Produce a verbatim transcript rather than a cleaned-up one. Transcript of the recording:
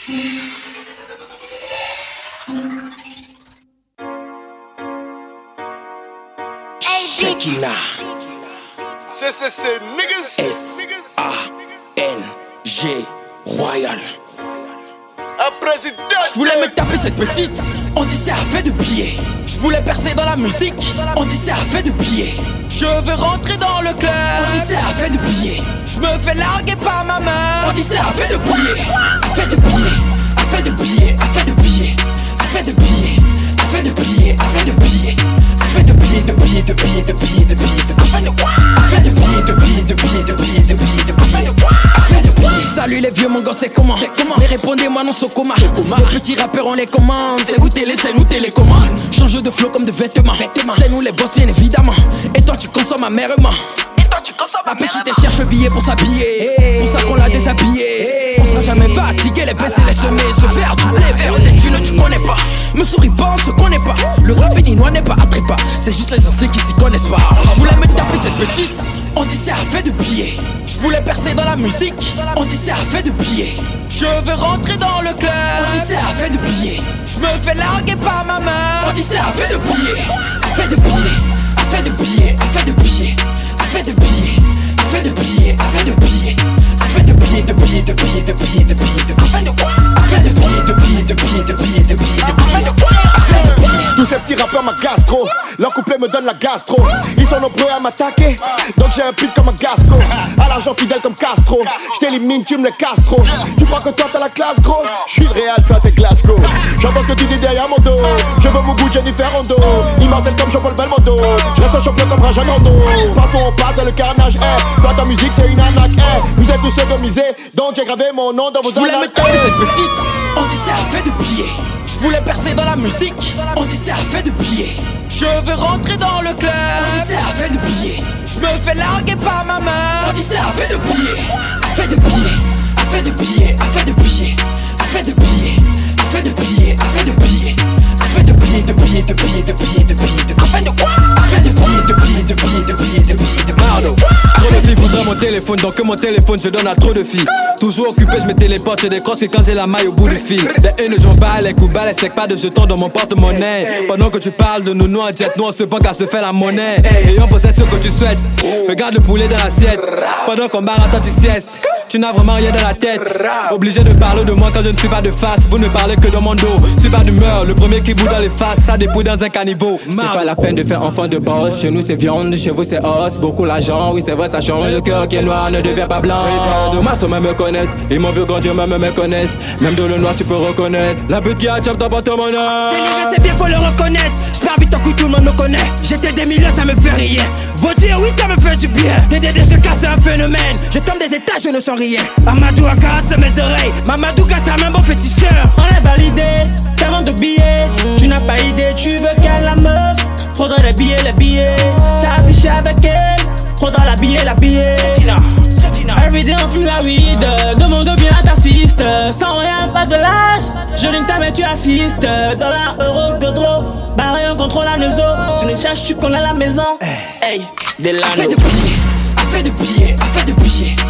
Shekina. C'est, c'est, c'est, niggas. S A N G Royal. Un président. Je voulais me taper cette petite, on dit c'est à fait de billets. Je voulais percer dans la musique, on dit c'est à fait de billets. Je veux rentrer dans le club, on dit c'est à fait de billets. Je me fais larguer par ma main, on dit c'est à fait de billets. À fait de billets, à fait de billets, à fait de billets, à fait de billets, à fait de billets, à fait de billets, à fait de billets, de billets, de billets, de billets, de billets, de billets, de quoi? À fait de billets, de billets, de billets, de billets, de billets, de billets, de quoi? À fait de billets. Salut les vieux mon gars, c'est comment? Mais répondez-moi non, c'est coma. Les petits rappeurs on les commande, c'est vous télé, c'est nous télécommande. Change de flow comme de vêtements, c'est nous les boss bien évidemment. Et toi tu consommes amèrement. Tu consommes ma petite elle cherche le billet pour s'habiller, hey, pour ça qu'on l'a déshabillé, hey. On sera jamais fatigué, les baisser, les semer, se faire tous les verres des thunes tu connais pas. Me souris pas, on se connaît pas. Le rap béninois n'est pas attrépant, c'est juste les anciens qui s'y connaissent pas. Je voulais me taper cette petite, on dit c'est à fait de billets. Je voulais percer dans la musique, on dit c'est à fait de billets. Je veux rentrer dans le club, on dit c'est à fait de billets. Je me fais larguer par ma main, on dit c'est à fait de billets. À fait de billets, à fait de billets, à fait de billets. Fait de billets, fait de billets, fait de billets, fait de billets, de billets, de billets, de billets, de billets, de billets, de quoi? Fait de billets, de billets, de billets, de billets, de billets, de billets, de quoi? Fait de billets. Tous ces petits rappeurs ma gastro, leur couplet me donne la gastro. Ils sont nombreux à m'attaquer, donc j'ai un pit comme un gasco. À l'argent fidèle comme Castro, j't'élimine, tu me les castro. Tu crois que toi t'as la classe gros? J'suis le Real, toi t'es Glasgow. J'entends ce que tu dis derrière mon dos. Je veux mon goût Jennifer Rondo, immortel comme Jean-Paul Belmondo. J'reste un champion comme Raja Nando. Partout on passe c'est le carnage, eh. Toi ta musique c'est une arnaque, eh. Vous êtes tous sodomisés, donc j'ai gravé mon nom dans vos annales. Je voulais me taper cette petite, on dit c'est à fait de billets. Je voulais percer dans la musique, on dit c'est à fait de billets. Je veux rentrer dans le club, on dit c'est à fait de billets. Je me fais larguer par ma main, on dit c'est à fait de billets. À fait de billets, à fait de billets, à fait de billets, à fait de billets, à fait de billets, à fait de billets, à fait de billets, de billets, de billets, de billets, de billets, de billets, de quoi? À fait de billets, de billets, de billets, de billets, de billets, de billets. Trop de filles voudraient mon téléphone, donc que mon téléphone je donne à trop de filles. Toujours occupé, je me téléporte, je décroche et quand j'ai la maille au bout du fil. Les haines, j'en bats, les coups bas, les secs pas de jetons dans mon porte-monnaie. Pendant que tu parles de nous, nous en jet, nous on se banque à se faire la monnaie. Et on possède ce que tu souhaites. Regarde le poulet dans l'assiette. Pendant qu'on barre, toi tu siestes. Tu n'as vraiment rien dans la tête. Obligé de parler de moi quand je ne suis pas de face. Vous ne parlez que dans mon dos. Je suis pas d'humeur, le premier qui bout dans les faces, ça dépouille dans un caniveau. C'est pas la peine de faire enfant de boss. Chez nous c'est viande, chez vous c'est os. Beaucoup l'argent, oui c'est vrai ça change. Le cœur qui est noir ne devient pas blanc. De moi sans même me connaître. Ils m'ont vu grandir, même me connaissent. Même dans le noir tu peux reconnaître. La butte qui a chop ton porte-monnaie. C'est bien faut le reconnaître. J'pars vite en coup tout le monde me connaît. J'étais des millions ça me fait rien. Vos dire oui ça me fait du bien. T D D je casse un phénomène. Je tombe des étages je ne sens rien. Amadou a cassé mes oreilles. Mamadou casse un même bon féticheur. On est validé, tellement de billets. Tu n'as pas idée, tu veux qu'elle la meuf. Faudra les billets, les billets. T'as affiché avec elle. Faudra la billet, la billet. Everyday on fume la weed. Demande bien à t'assiste. Sans rien, pas de lâche. Je ligne ta mais tu assistes. Dollar, euro, godro. Barré, on contrôle la maison. Tu ne cherches, tu connais la maison. Hey, des lanos. A fait de billets, a fait de billets, a fait de billets.